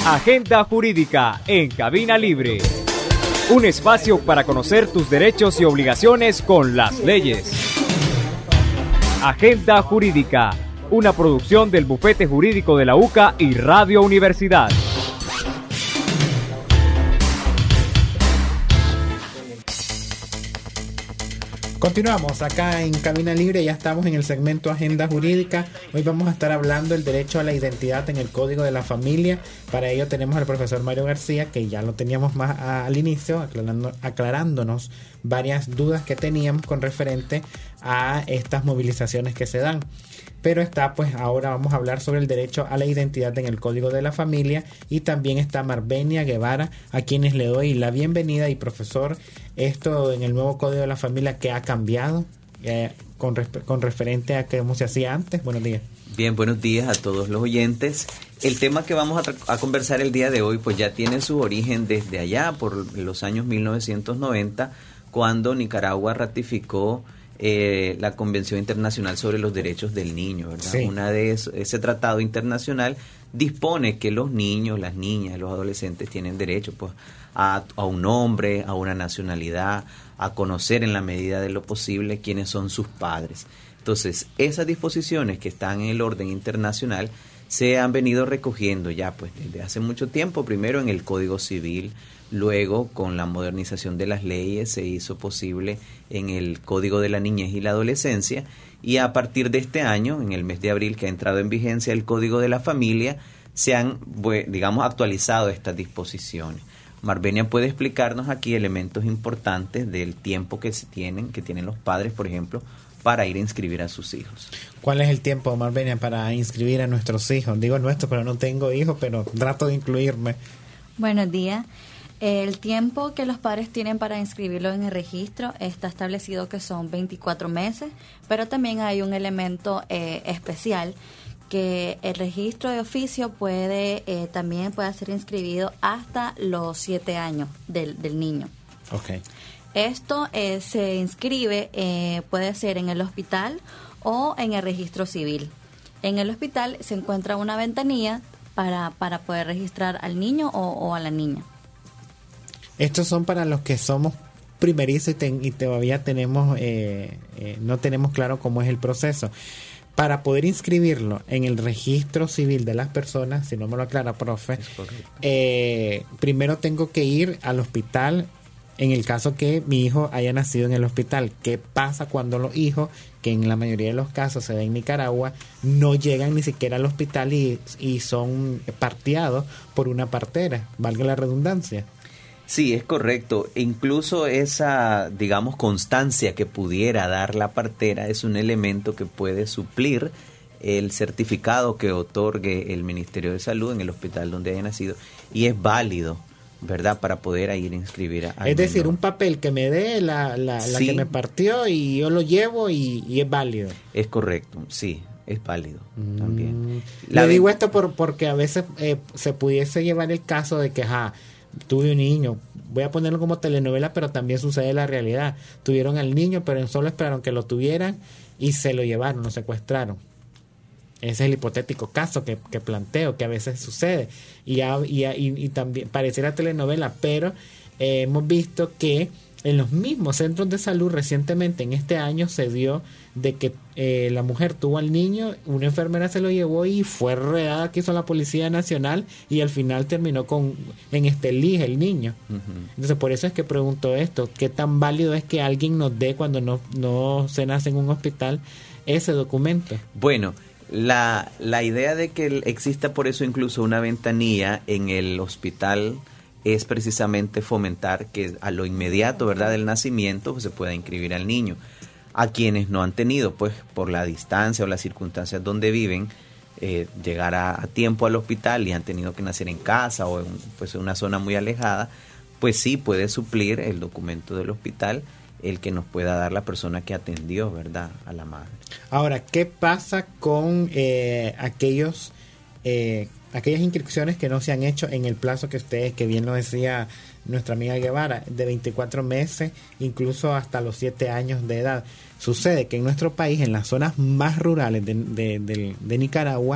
Agenda Jurídica en Cabina Libre. Un espacio para conocer tus derechos y obligaciones con las leyes. Agenda Jurídica, una producción del Bufete Jurídico de la UCA y Radio Universidad. Continuamos acá en Cabina Libre, ya estamos en el segmento Agenda Jurídica. Hoy vamos a estar hablando del derecho a la identidad en el Código de la Familia. Para ello tenemos al profesor Mario García, que ya lo teníamos más al inicio, aclarándonos varias dudas que teníamos con referente a estas movilizaciones que se dan. Pero ahora vamos a hablar sobre el derecho a la identidad en el Código de la Familia, y también está Marbenia Guevara, a quienes le doy la bienvenida. Y profesor, esto en el nuevo Código de la Familia, ¿qué ha cambiado con referente a cómo se hacía antes? Buenos días. Bien, buenos días a todos los oyentes. El tema que vamos a conversar el día de hoy pues ya tiene su origen desde allá, por los años 1990, cuando Nicaragua ratificó la Convención Internacional sobre los Derechos del Niño, ¿verdad? Sí. Ese tratado internacional dispone que los niños, las niñas, los adolescentes tienen derecho pues a un nombre, a una nacionalidad, a conocer en la medida de lo posible quiénes son sus padres. Entonces, esas disposiciones que están en el orden internacional se han venido recogiendo ya pues desde hace mucho tiempo, primero en el Código Civil. Luego, con la modernización de las leyes, se hizo posible en el Código de la Niñez y la Adolescencia, y a partir de este año, en el mes de abril que ha entrado en vigencia el Código de la Familia, se han, actualizado estas disposiciones. Marbenia puede explicarnos aquí elementos importantes del tiempo que tienen los padres, por ejemplo, para ir a inscribir a sus hijos. ¿Cuál es el tiempo, Marbenia, para inscribir a nuestros hijos? Digo nuestros, pero no tengo hijos, pero trato de incluirme. Buenos días. El tiempo que los padres tienen para inscribirlo en el registro está establecido que son 24 meses, pero también hay un elemento especial, que el registro de oficio también puede ser inscribido hasta los 7 años del niño. Okay. Esto se inscribe, puede ser en el hospital o en el registro civil. En el hospital se encuentra una ventanilla para poder registrar al niño o a la niña. Estos son para los que somos primerizos y todavía no tenemos claro cómo es el proceso. Para poder inscribirlo en el registro civil de las personas, si no me lo aclara, profe, primero tengo que ir al hospital en el caso que mi hijo haya nacido en el hospital. ¿Qué pasa cuando los hijos, que en la mayoría de los casos se da en Nicaragua, no llegan ni siquiera al hospital y son parteados por una partera? Valga la redundancia. Sí, es correcto. Incluso esa, constancia que pudiera dar la partera es un elemento que puede suplir el certificado que otorgue el Ministerio de Salud en el hospital donde haya nacido, y es válido, ¿verdad?, para poder ir a inscribir a es decir, un papel que me dé la sí, que me partió, y yo lo llevo y es válido. Es correcto, sí, es válido también. Le digo esto porque a veces se pudiese llevar el caso de que tuve un niño, voy a ponerlo como telenovela, pero también sucede la realidad. Tuvieron al niño, pero solo esperaron que lo tuvieran y se lo llevaron, lo secuestraron. Ese es el hipotético caso que planteo, que a veces sucede. Y también pareciera telenovela, pero hemos visto que en los mismos centros de salud recientemente, en este año, se dio de que la mujer tuvo al niño, una enfermera se lo llevó y fue redada que hizo la Policía Nacional, y al final terminó en Estelí el niño. Uh-huh. Entonces, por eso es que pregunto esto: ¿qué tan válido es que alguien nos dé, cuando no se nace en un hospital, ese documento? Bueno, la idea de que exista por eso incluso una ventanilla en el hospital es precisamente fomentar que a lo inmediato, ¿verdad?, del nacimiento, pues, se pueda inscribir al niño. A quienes no han tenido, pues, por la distancia o las circunstancias donde viven, llegar a tiempo al hospital y han tenido que nacer en casa o en una zona muy alejada, pues sí puede suplir el documento del hospital el que nos pueda dar la persona que atendió, ¿verdad?, a la madre. Ahora, ¿qué pasa con aquellas inscripciones que no se han hecho en el plazo que bien lo decía nuestra amiga Guevara, de 24 meses, incluso hasta los 7 años de edad? Sucede que en nuestro país, en las zonas más rurales de Nicaragua,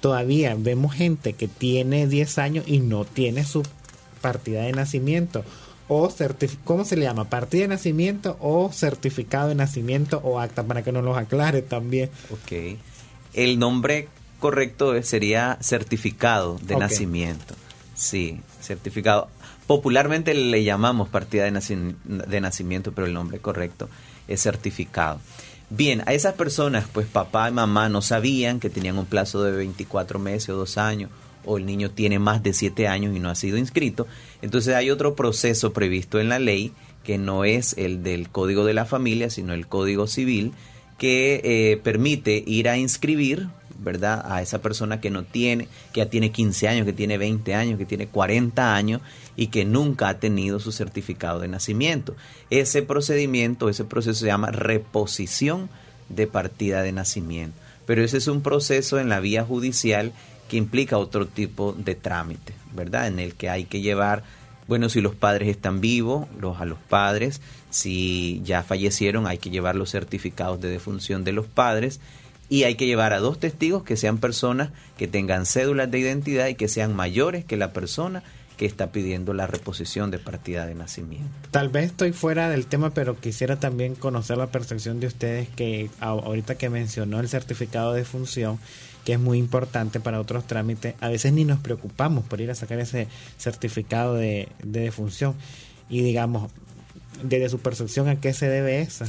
todavía vemos gente que tiene 10 años y no tiene su partida de nacimiento. O ¿cómo se le llama? ¿Partida de nacimiento o certificado de nacimiento o acta? Para que nos los aclare también. Ok. El nombre correcto sería certificado de nacimiento. Sí, certificado. Popularmente le llamamos partida de nacimiento, pero el nombre correcto es certificado. Bien, a esas personas, pues papá y mamá no sabían que tenían un plazo de 24 meses o 2 años, o el niño tiene más de 7 años y no ha sido inscrito. Entonces hay otro proceso previsto en la ley, que no es el del Código de la Familia, sino el Código Civil, que permite ir a inscribir, ¿verdad?, a esa persona que no tiene, que ya tiene 15 años, que tiene 20 años, que tiene 40 años y que nunca ha tenido su certificado de nacimiento. Ese procedimiento, ese proceso se llama reposición de partida de nacimiento. Pero ese es un proceso en la vía judicial que implica otro tipo de trámite, ¿verdad?, en el que hay que llevar, bueno, si los padres están vivos, a los padres, si ya fallecieron, hay que llevar los certificados de defunción de los padres y hay que llevar a 2 testigos que sean personas que tengan cédulas de identidad y que sean mayores que la persona que está pidiendo la reposición de partida de nacimiento. Tal vez estoy fuera del tema, pero quisiera también conocer la percepción de ustedes que ahorita que mencionó el certificado de función, que es muy importante para otros trámites, a veces ni nos preocupamos por ir a sacar ese certificado de defunción. Y digamos, desde su percepción, ¿a qué se debe esa?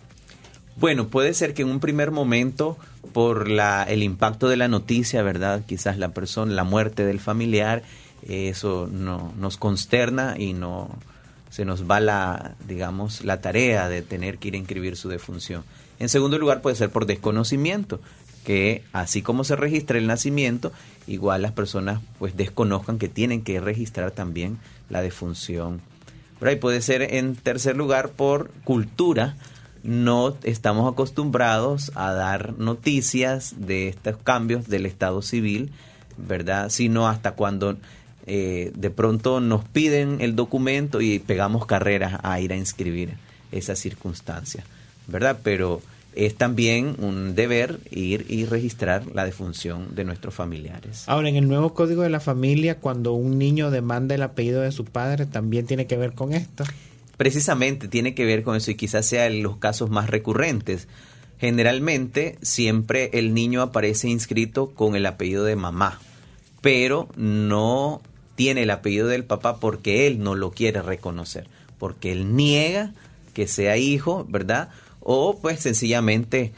Bueno, puede ser que en un primer momento, por el impacto de la noticia, ¿verdad?, quizás la muerte del familiar, eso no nos consterna y no se nos va la tarea de tener que ir a inscribir su defunción. En segundo lugar, puede ser por desconocimiento, que así como se registra el nacimiento, igual las personas pues desconozcan que tienen que registrar también la defunción. Por ahí puede ser, en tercer lugar, por cultura. No estamos acostumbrados a dar noticias de estos cambios del estado civil, ¿verdad?, sino hasta cuando de pronto nos piden el documento y pegamos carreras a ir a inscribir esa circunstancia, ¿verdad? Pero es también un deber ir y registrar la defunción de nuestros familiares. Ahora, en el nuevo Código de la Familia, cuando un niño demanda el apellido de su padre, ¿también tiene que ver con esto? Precisamente tiene que ver con eso y quizás sea en los casos más recurrentes. Generalmente siempre el niño aparece inscrito con el apellido de mamá, pero no tiene el apellido del papá porque él no lo quiere reconocer, porque él niega que sea hijo, ¿verdad? O pues sencillamente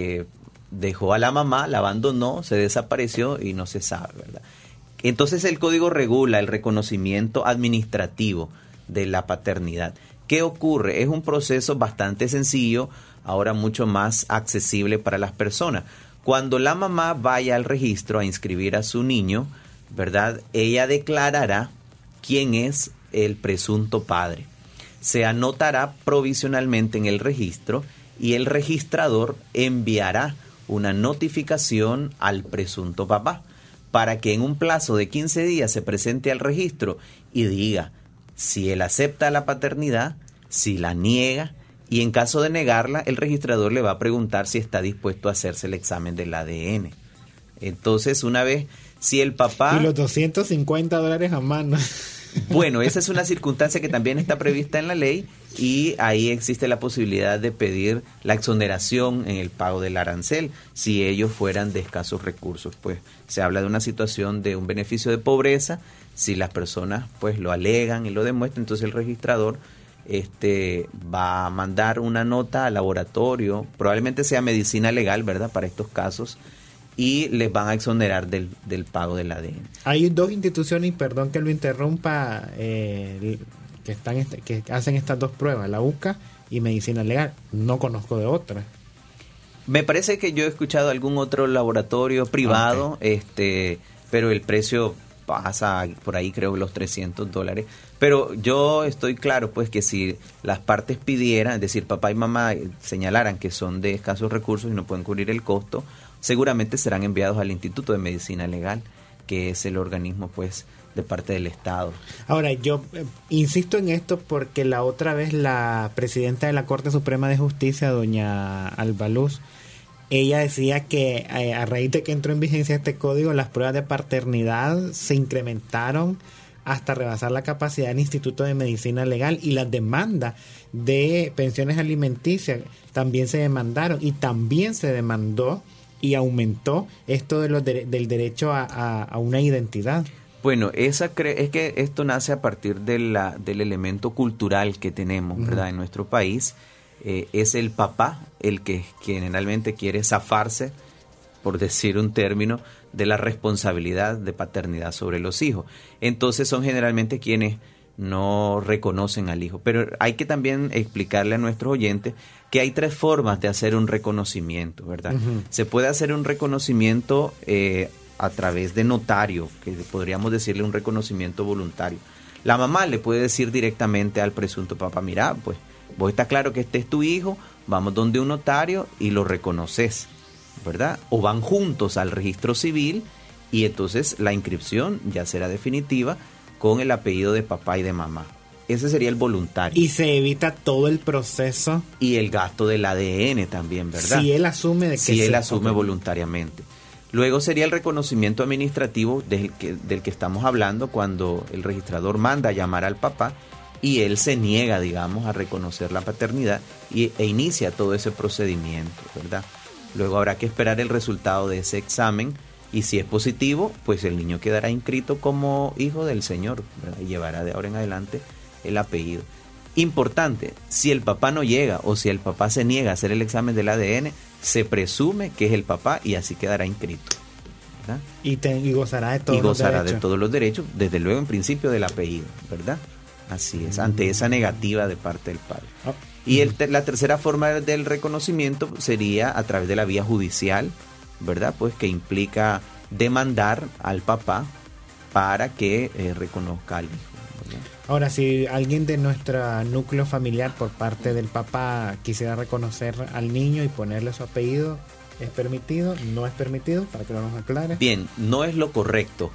dejó a la mamá, la abandonó, se desapareció y no se sabe, ¿verdad? Entonces el código regula el reconocimiento administrativo de la paternidad. ¿Qué ocurre? Es un proceso bastante sencillo, ahora mucho más accesible para las personas. Cuando la mamá vaya al registro a inscribir a su niño, ¿verdad?, ella declarará quién es el presunto padre. Se anotará provisionalmente en el registro y el registrador enviará una notificación al presunto papá para que en un plazo de 15 días se presente al registro y diga si él acepta la paternidad, si la niega, y en caso de negarla, el registrador le va a preguntar si está dispuesto a hacerse el examen del ADN. Entonces, una vez, si el papá... Y los $250 a mano. Bueno, esa es una circunstancia que también está prevista en la ley y ahí existe la posibilidad de pedir la exoneración en el pago del arancel si ellos fueran de escasos recursos. Pues se habla de una situación de un beneficio de pobreza. Si las personas pues lo alegan y lo demuestran, entonces el registrador va a mandar una nota al laboratorio, probablemente sea medicina legal, ¿verdad?, para estos casos, y les van a exonerar del pago del ADN. Hay 2 instituciones, y perdón que lo interrumpa, que hacen estas 2 pruebas, la UCA y medicina legal. No conozco de otra. Me parece que yo he escuchado algún otro laboratorio privado, okay, pero el precio pasa por ahí, creo, los $300. Pero yo estoy claro, pues, que si las partes pidieran, es decir, papá y mamá señalaran que son de escasos recursos y no pueden cubrir el costo, seguramente serán enviados al Instituto de Medicina Legal, que es el organismo, pues, de parte del Estado. Ahora, yo insisto en esto porque la otra vez la presidenta de la Corte Suprema de Justicia, doña Alba Luz, ella decía que a raíz de que entró en vigencia este código, las pruebas de paternidad se incrementaron hasta rebasar la capacidad del Instituto de Medicina Legal, y las demandas de pensiones alimenticias también se demandaron, y también se demandó y aumentó esto de del derecho a una identidad. Bueno, es que esto nace a partir del elemento cultural que tenemos, ¿verdad? En nuestro país es el papá el que generalmente quiere zafarse, por decir un término, de la responsabilidad de paternidad sobre los hijos. Entonces son generalmente quienes no reconocen al hijo. Pero hay que también explicarle a nuestros oyentes que hay 3 formas de hacer un reconocimiento, ¿verdad? Se puede hacer un reconocimiento a través de notario, que podríamos decirle un reconocimiento voluntario. La mamá le puede decir directamente al presunto papá: mira, pues vos está claro que este es tu hijo, vamos donde un notario y lo reconoces, ¿verdad? O van juntos al registro civil y entonces la inscripción ya será definitiva con el apellido de papá y de mamá. Ese sería el voluntario. Y se evita todo el proceso. Y el gasto del ADN también, ¿verdad? Si él asume voluntariamente. Luego sería el reconocimiento administrativo del que estamos hablando, cuando el registrador manda a llamar al papá y él se niega, digamos, a reconocer la paternidad e inicia todo ese procedimiento, ¿verdad? Luego habrá que esperar el resultado de ese examen, y si es positivo, pues el niño quedará inscrito como hijo del señor, ¿verdad? Y llevará de ahora en adelante el apellido. Importante, si el papá no llega o si el papá se niega a hacer el examen del ADN, se presume que es el papá y así quedará inscrito, ¿verdad? Y gozará de todos los derechos, desde luego en principio del apellido, ¿verdad? Así es, ante esa negativa de parte del padre. Y la tercera forma del reconocimiento sería a través de la vía judicial, ¿verdad? Pues que implica demandar al papá para que reconozca al hijo, ¿verdad? Ahora, si alguien de nuestro núcleo familiar por parte del papá quisiera reconocer al niño y ponerle su apellido, ¿es permitido? ¿No es permitido? Para que lo nos aclare. Bien, no es lo correcto.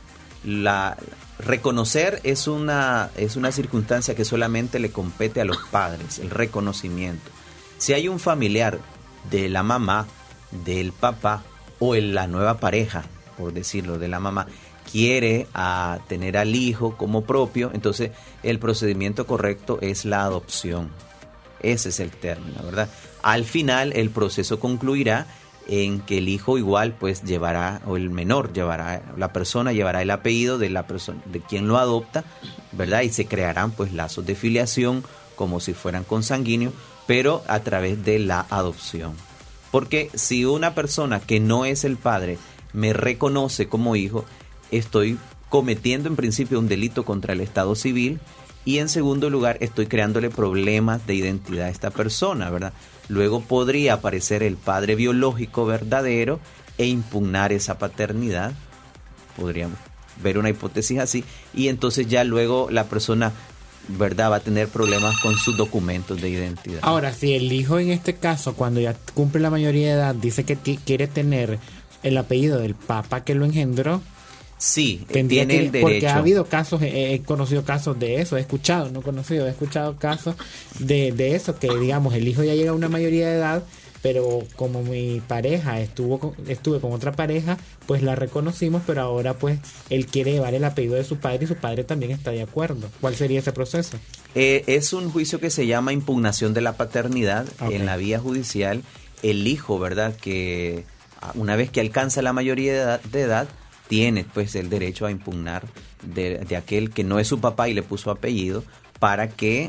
Reconocer es una circunstancia que solamente le compete a los padres, el reconocimiento. Si hay un familiar de la mamá, del papá o en la nueva pareja, por decirlo, de la mamá, quiere tener al hijo como propio, entonces el procedimiento correcto es la adopción. Ese es el término, ¿verdad? Al final el proceso concluirá en que el hijo igual pues llevará, o el menor llevará, la persona llevará el apellido de la persona, de quien lo adopta, ¿verdad? Y se crearán pues lazos de filiación como si fueran consanguíneos, pero a través de la adopción. Porque si una persona que no es el padre me reconoce como hijo, estoy cometiendo en principio un delito contra el Estado civil, y en segundo lugar estoy creándole problemas de identidad a esta persona, ¿verdad? Luego podría aparecer el padre biológico verdadero e impugnar esa paternidad. Podríamos ver una hipótesis así, y entonces ya luego la persona, ¿verdad?, va a tener problemas con sus documentos de identidad. Ahora, si el hijo en este caso, cuando ya cumple la mayoría de edad, dice que quiere tener el apellido del papá que lo engendró, sí, tiene el derecho. Porque ha habido casos, he conocido casos de eso, he escuchado casos de eso, que digamos el hijo ya llega a una mayoría de edad, pero como mi pareja estuve con otra pareja, pues la reconocimos, pero ahora pues él quiere llevar el apellido de su padre y su padre también está de acuerdo. ¿Cuál sería ese proceso? Es un juicio que se llama impugnación de la paternidad. Okay. En la vía judicial, el hijo, ¿verdad?, que una vez que alcanza la mayoría de edad, tiene pues el derecho a impugnar de aquel que no es su papá y le puso apellido, para que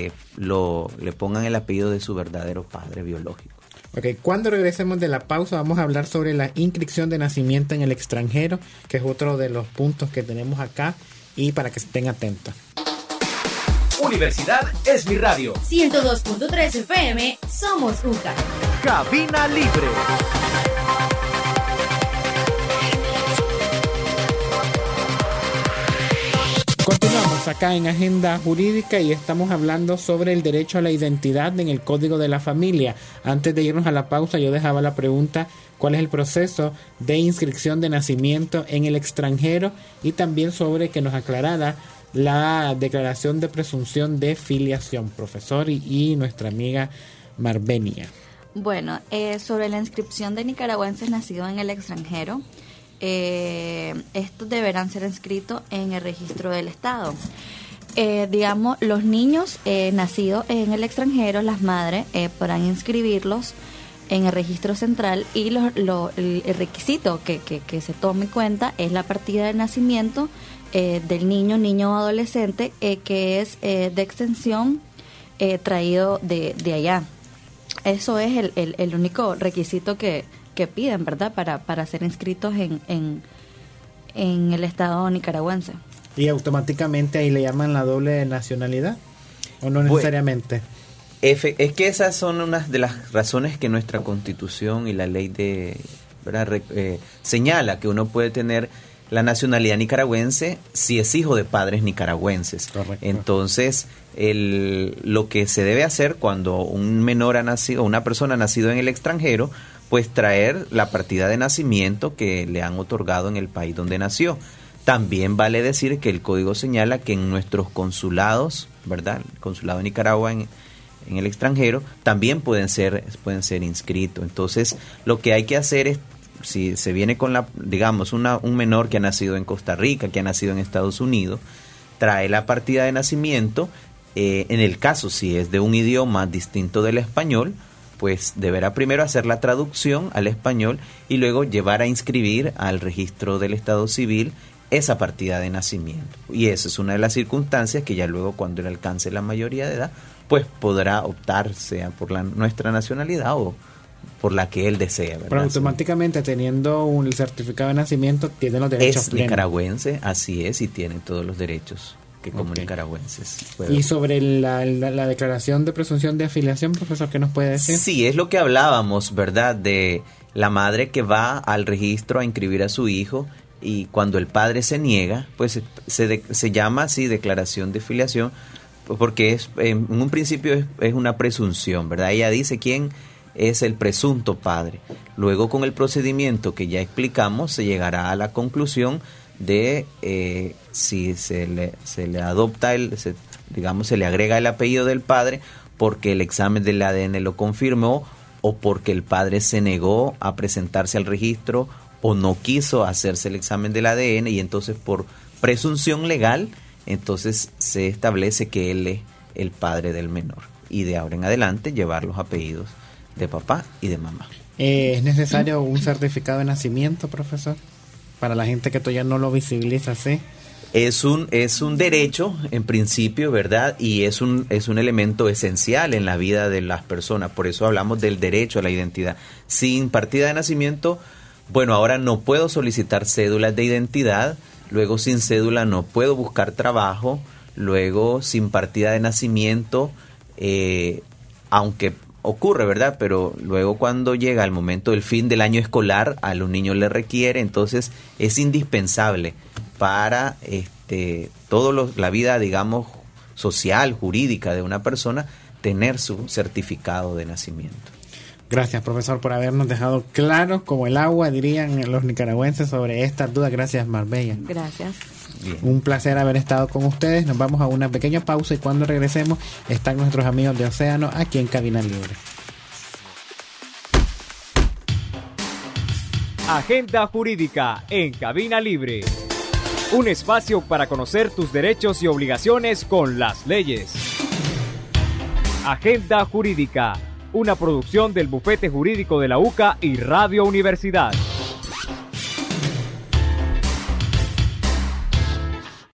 le pongan el apellido de su verdadero padre biológico. Ok, cuando regresemos de la pausa vamos a hablar sobre la inscripción de nacimiento en el extranjero, que es otro de los puntos que tenemos acá, y para que estén atentos. Universidad es mi radio. 102.3 FM, somos UCA. Cabina Libre. Continuamos acá en Agenda Jurídica y estamos hablando sobre el derecho a la identidad en el Código de la Familia. Antes de irnos a la pausa, yo dejaba la pregunta: ¿cuál es el proceso de inscripción de nacimiento en el extranjero? Y también sobre que nos aclarara la declaración de presunción de filiación, profesor y nuestra amiga Marbenia. Bueno, sobre la inscripción de nicaragüenses nacidos en el extranjero, estos deberán ser inscritos en el registro del Estado. Digamos, los niños nacidos en el extranjero, las madres podrán inscribirlos en el registro central y el requisito que se tome en cuenta es la partida de nacimiento del niño o adolescente que es de extensión traído de allá. Eso es el único requisito que piden, ¿verdad? Para ser inscritos en el Estado nicaragüense. ¿Y automáticamente ahí le llaman la doble nacionalidad? ¿O no necesariamente? Es que esas son unas de las razones que nuestra Constitución y la ley señala que uno puede tener la nacionalidad nicaragüense si es hijo de padres nicaragüenses. Correcto. Entonces, lo que se debe hacer cuando un menor ha nacido, una persona ha nacido en el extranjero, pues traer la partida de nacimiento que le han otorgado en el país donde nació. También vale decir que el código señala que en nuestros consulados, ¿verdad? El consulado de Nicaragua en el extranjero, también pueden ser inscritos. Entonces, lo que hay que hacer es, si se viene con un menor que ha nacido en Costa Rica, que ha nacido en Estados Unidos, trae la partida de nacimiento, en el caso si es de un idioma distinto del español, pues deberá primero hacer la traducción al español y luego llevar a inscribir al registro del Estado Civil esa partida de nacimiento. Y esa es una de las circunstancias que ya luego, cuando él alcance la mayoría de edad, pues podrá optar sea por nuestra nacionalidad o por la que él desea, ¿verdad? Pero automáticamente, teniendo un certificado de nacimiento, tiene los derechos plenos. Es nicaragüense, así es, y tiene todos los derechos que como nicaragüenses. ¿Y sobre la declaración de presunción de afiliación, profesor, qué nos puede decir? Sí, es lo que hablábamos, ¿verdad? De la madre que va al registro a inscribir a su hijo y cuando el padre se niega, pues se llama así declaración de filiación, porque en un principio es una presunción, ¿verdad? Ella dice quién es el presunto padre. Luego, con el procedimiento que ya explicamos, se llegará a la conclusión de si se le adopta se le agrega el apellido del padre porque el examen del ADN lo confirmó o porque el padre se negó a presentarse al registro o no quiso hacerse el examen del ADN, y entonces por presunción legal entonces se establece que él es el padre del menor y de ahora en adelante llevar los apellidos de papá y de mamá. ¿Es necesario un certificado de nacimiento, profesor? Para la gente que todavía no lo visibiliza, ¿sí? Es un derecho, en principio, ¿verdad? Y es un elemento esencial en la vida de las personas. Por eso hablamos del derecho a la identidad. Sin partida de nacimiento, bueno, ahora no puedo solicitar cédulas de identidad. Luego, sin cédula no puedo buscar trabajo. Luego, sin partida de nacimiento, aunque ocurre, ¿verdad? Pero luego, cuando llega el momento del fin del año escolar, a los niños les requiere, entonces es indispensable para la vida, digamos, social, jurídica de una persona, tener su certificado de nacimiento. Gracias, profesor, por habernos dejado claro como el agua, dirían los nicaragüenses, sobre estas dudas. Gracias, Marbella. Gracias. Bien. Un placer haber estado con ustedes. Nos vamos a una pequeña pausa y cuando regresemos están nuestros amigos de Océano aquí en Cabina Libre. Agenda Jurídica en Cabina Libre. Un espacio para conocer tus derechos y obligaciones con las leyes. Agenda Jurídica, una producción del Bufete Jurídico de la UCA y Radio Universidad.